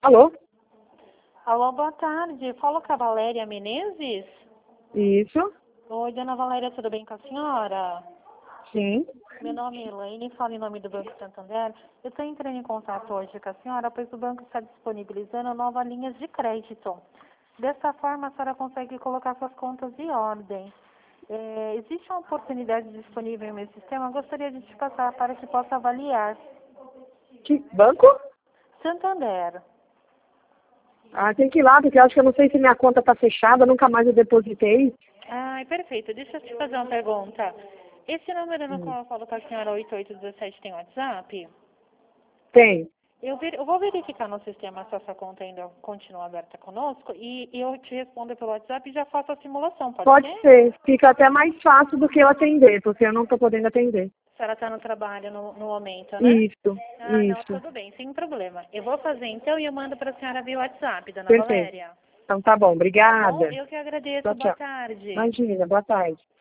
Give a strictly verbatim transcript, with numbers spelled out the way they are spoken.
Alô? Alô, boa tarde. Fala com a Valéria Menezes? Isso? Oi, dona Valéria, tudo bem com a senhora? Sim. Meu nome é Elaine, falo em nome do Banco Santander. Eu estou entrando em contato hoje com a senhora, pois o banco está disponibilizando novas linhas de crédito. Dessa forma, a senhora consegue colocar suas contas em ordem. É, existe uma oportunidade disponível em meu sistema? Eu gostaria de te passar para que possa avaliar. Que banco? Santander. Ah, tem que ir lá, porque eu acho que eu não sei se minha conta está fechada, nunca mais eu depositei. Ai, perfeito. Deixa eu te fazer uma pergunta. Esse número no Hum. qual eu falo com a senhora oito oito um sete tem WhatsApp? Tem. Eu, ver, eu vou verificar no sistema se essa conta ainda continua aberta conosco e, e eu te respondo pelo WhatsApp e já faço a simulação, pode Pode ser? ser. Fica até mais fácil do que eu atender, porque eu não estou podendo atender. A senhora está no trabalho no, no momento, né? Isso, Ah, não, isso. tudo bem, sem problema. Eu vou fazer então e eu mando para a senhora via WhatsApp, dona Perfeito. Valéria. Então tá bom, Tá bom? obrigada. Eu que agradeço. Tchau, Boa tchau. tarde. Imagina, boa tarde.